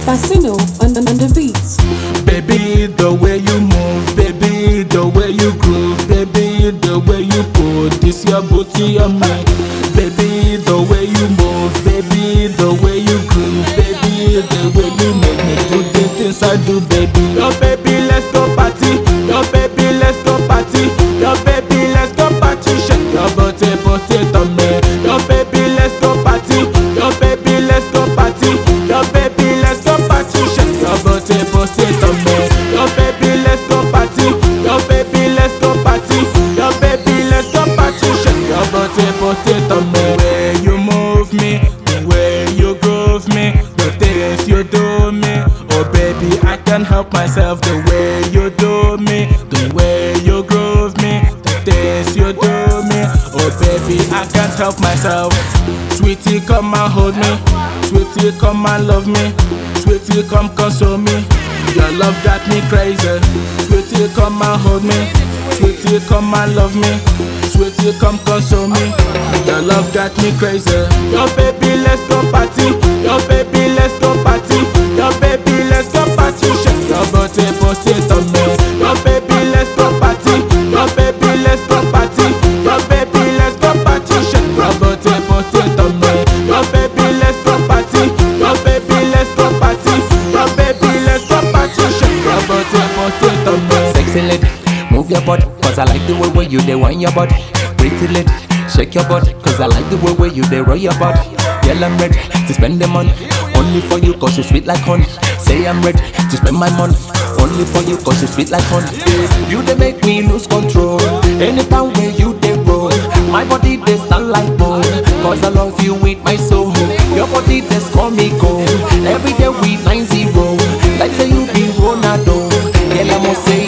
Bassino on the beats. Baby, the way you move, baby, the way you groove, baby, the way you put this your booty on me. Baby, the way you move, baby, the way you groove, baby, the way you make me do the things I do, baby. Yo, baby, let's go party. Yo, baby, let's go party. Yo, baby, let's go party. Shake your booty, put it on me. Yo, baby, let's go party. Yo, baby, let's go party. Yo, baby, let's go party. Shake your booty, put it on me. Yo, baby, let's go party. Yo, baby, let's go party. Yo, baby, let's go party. Shake your booty, put it on me. The way you move me, the way you groove me, the things you do me. Oh baby, I can't help myself. The way you do me, the way you groove me, the things you do me. Oh baby, I can't help myself. Sweetie, come and hold me. Sweetie, come and love me. Sweetie, come console me. Your love got me crazy. Sweetie, come and hold me. Sweetie, come and love me. Sweetie, come console me. Your love got me crazy. Yo baby, let's go party. Yo baby, let's go party. Yo baby, let's go party. Shake your booty, put it on me. Yo baby, let's go party. Yo baby, let's go party. Yo baby, let's go party. Shake your booty, put it on me. Yo baby, let's go party. Yo baby, let's go party. Yo baby, let's go party. Shake your booty, put it on me. Sexy lady, move your butt, cause I like the way where you dey wind your butt. Pretty lady, shake your butt, cause I like the way where you dey roll your butt. Girl, I'm ready to spend the money, only for you cause you sweet like honey. Say I'm ready to spend my money, only for you cause you sweet like honey. You dey make me lose control, anytime where you dey roll. My body dey stand like bone, cause I love you with my soul. Your body dey score me gold, every day we 9-0, like say you be Ronaldo. Girl, I must say